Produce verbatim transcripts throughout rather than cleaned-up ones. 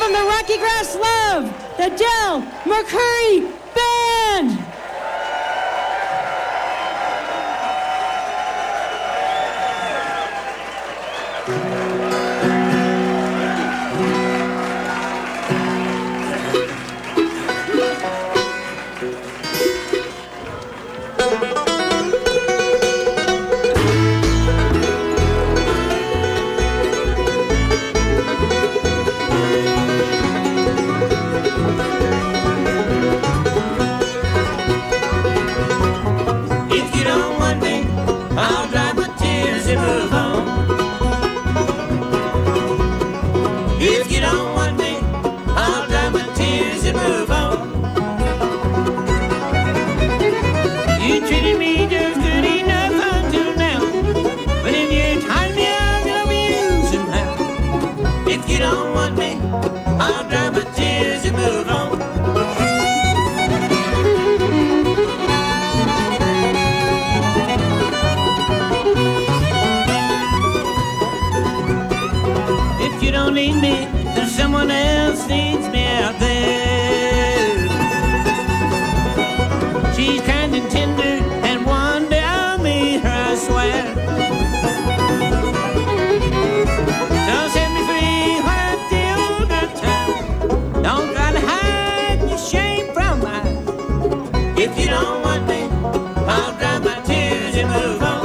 from the Rocky Grass Love, the Del McCoury Band. Need me, then someone else needs me out there. She's kind and tender, and one day I'll meet her, I swear. So set me free while I'm still got time. Don't try to hide your shame from my eyes. If you don't want me, I'll dry my tears and move on.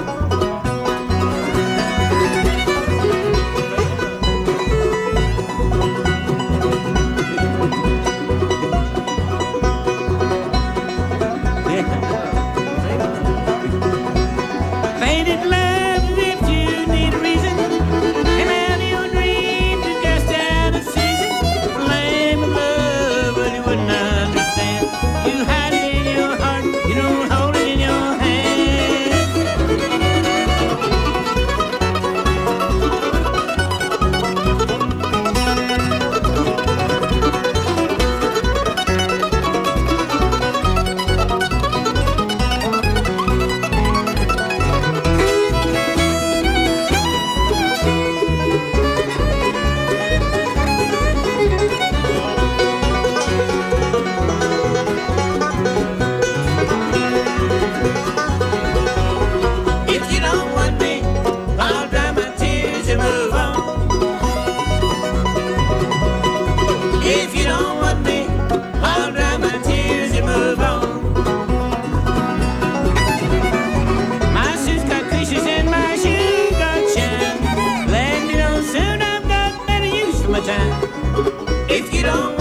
If you don't